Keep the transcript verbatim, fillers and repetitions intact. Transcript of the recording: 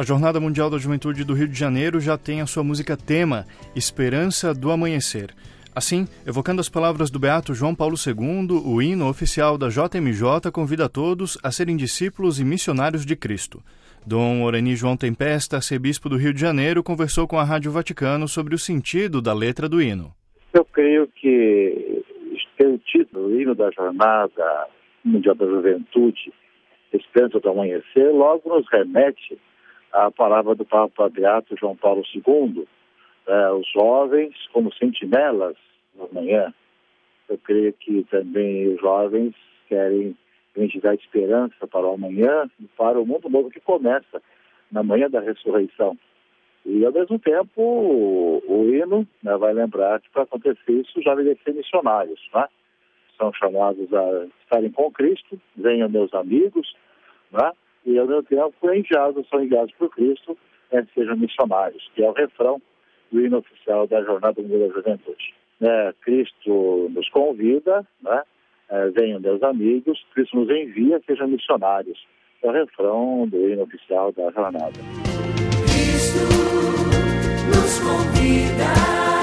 Jornada Mundial da Juventude do Rio de Janeiro já tem a sua música tema, Esperança do Amanhecer. Assim, evocando as palavras do Beato João Paulo segundo, o hino oficial da J M J convida a todos a serem discípulos e missionários de Cristo. Dom Orani João Tempesta, arcebispo do Rio de Janeiro, conversou com a Rádio Vaticano sobre o sentido da letra do hino. Eu creio que ter o título, o hino da Jornada Mundial da Juventude, Esperança do Amanhecer, logo nos remete à palavra do Papa Beato João Paulo segundo, é, os jovens como sentinelas da manhã. Eu creio que também os jovens querem dar esperança para o amanhã e para o mundo novo que começa na manhã da ressurreição. E, ao mesmo tempo, o, o hino, né, vai lembrar que para acontecer isso, os jovens devem ser missionários, né? São chamados a estarem com Cristo, venham meus amigos, né? E, ao mesmo tempo, enviados, são enviados por Cristo, né, sejam missionários, que é o refrão do hino oficial da Jornada Mundial da Juventude. É, Cristo nos convida, né? É, venham meus amigos, Cristo nos envia, sejam missionários. É o refrão do hino oficial da jornada. Cristo nos convida.